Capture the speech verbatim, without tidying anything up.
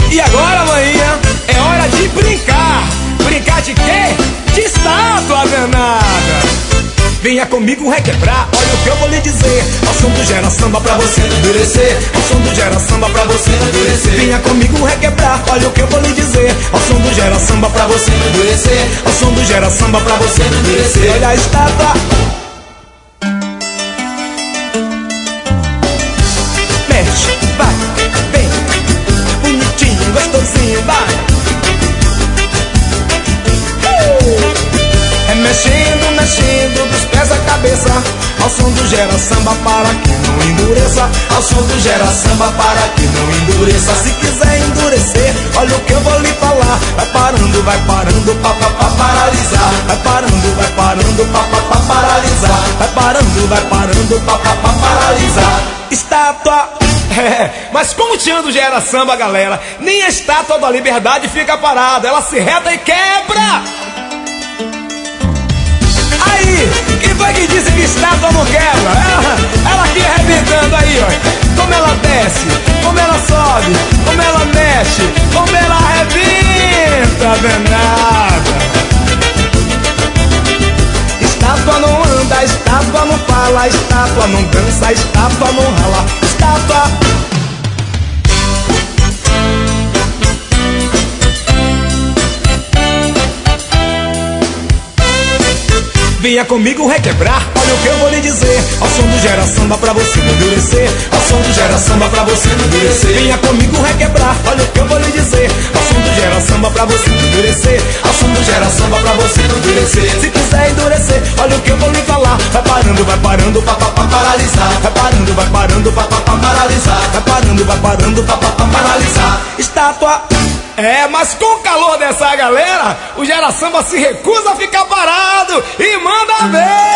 E agora, manhã, é hora de brincar. Brincar de quê? De estátua danada. Venha comigo requebrar, olha o que eu vou lhe dizer. Ao som do Gera Samba pra você não endurecer. Ao som do Gera Samba pra você não endurecer. Venha comigo requebrar, olha o que eu vou lhe dizer. Ao som do Gera Samba pra você não endurecer. Ao som do Gera Samba pra você não endurecer. Olha a estátua. Mexe, vai, vem, bonitinho, gostosinho, vai. É mexendo, mexendo dos pés à cabeça. Ao som do Gera Samba para que não endureça. Ao som do Gera Samba para que não endureça. Se quiser endurecer, olha o que eu vou lhe falar. Vai parando, vai parando, pa, pa, pa, paralisar. Vai parando, vai parando, pa, pa, pa, paralisar. Vai parando, vai parando, pa, pa, pa, paralisar. Estátua. É, mas como tinha do Gera Samba, galera, nem a estátua da liberdade fica parada. Ela se reta e quebra. Aí, quem foi que disse que estátua não quebra? Ela, ela aqui arrebentando aí, ó. Como ela desce, como ela sobe, como ela mexe, como ela arrebenta, danada. Estátua não anda, estátua não fala, estátua não dança, estátua não rala, estátua. Venha comigo requebrar, olha o que eu vou lhe dizer. Ao som do Gera Samba pra você não endurecer. Ao som do Gera Samba pra você não endurecer. Venha comigo requebrar, olha o que eu vou lhe dizer. Ao som do Gera Samba pra você não endurecer. Ao som do Gera Samba pra você não endurecer. Se quiser endurecer, olha o que eu vou lhe falar. Vai parando, vai parando, pa, pa, pa, paralisar. Vai parando, vai parando, pa, pa, pa, paralisar. Vai parando, vai parando, pa, pa, pa, paralisar. Estátua. É, mas com o calor dessa galera, o Gera Samba se recusa a ficar parado e manda ver!